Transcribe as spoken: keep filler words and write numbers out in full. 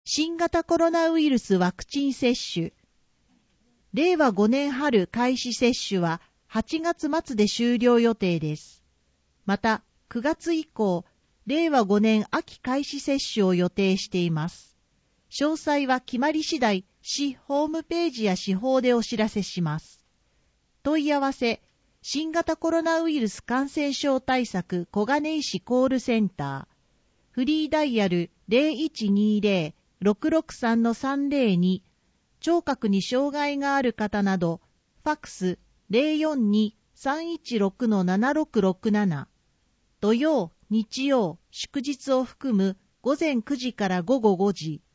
新型コロナウイルスワクチン接種。れいわごねん春開始接種ははちがつ末で終了予定です。また、くがつ以降、れいわごねん秋開始接種を予定しています。詳細は決まり次第、市ホームページや市報でお知らせします。問い合わせ、新型コロナウイルス感染症対策小金井市コールセンター、フリーダイヤル ゼロいちにーぜろ ろくろくさん さんぜろに、聴覚に障害がある方など、ファックス ゼロよんに さんいちろく ななろくろくなな、土曜、日曜、祝日を含む午前くじから午後ごじ、